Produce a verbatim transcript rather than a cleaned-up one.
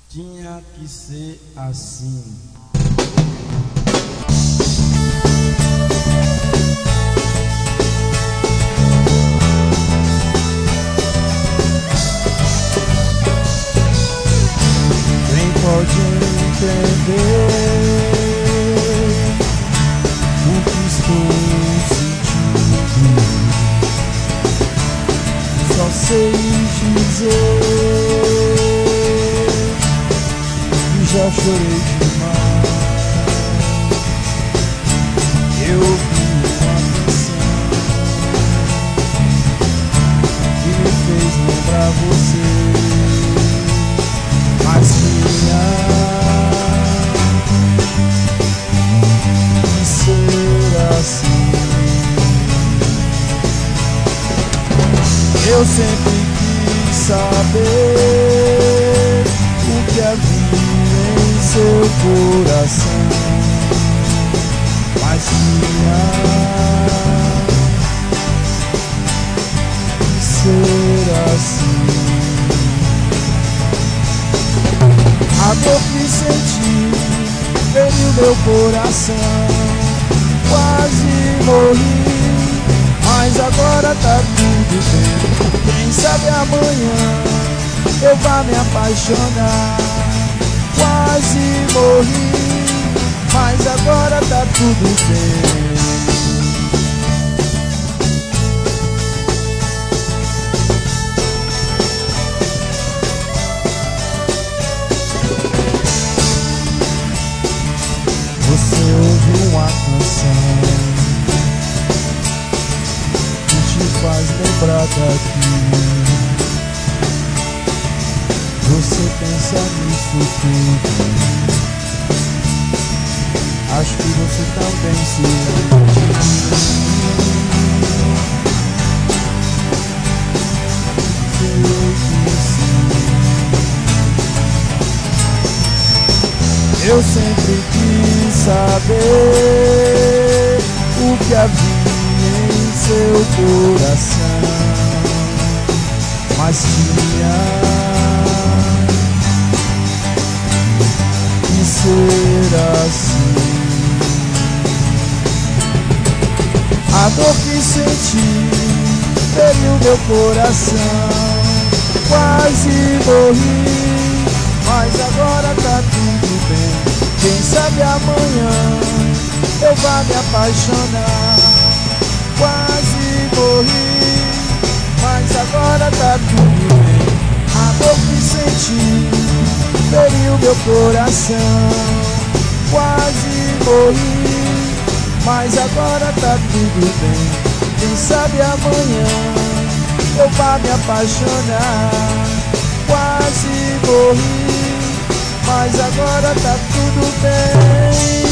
Tinha que ser assim. Quem pode entender o que estou sentindo? Só sei dizer que já chorei demais. Eu vi uma canção que me fez lembrar você, mas tinha que ser assim. Eu sempre quis saber o que havia em seu coração, mas tinha que ser assim. A dor que senti feriu meu coração, quase morri, mas agora tá tudo bem. Quem sabe amanhã eu vá me apaixonar. Quase morri, mas agora tá tudo bem. Você ouve uma canção que te faz lembrar daqui. Você pensa nisso tudo, acho que você também se lembra de mim. Creio que sim. Eu sempre quis saber o que havia em seu coração, mas tinha que ser assim. A dor que senti feriu meu coração, quase morri, mas agora tá tudo bem. Quem sabe amanhã eu vá me apaixonar. Quase morri, mas agora tá tudo bem. A dor que senti feriu meu coração, quase morri, mas agora tá tudo bem. Quem sabe amanhã eu vá me apaixonar. Quase morri, mas agora tá tudo bem.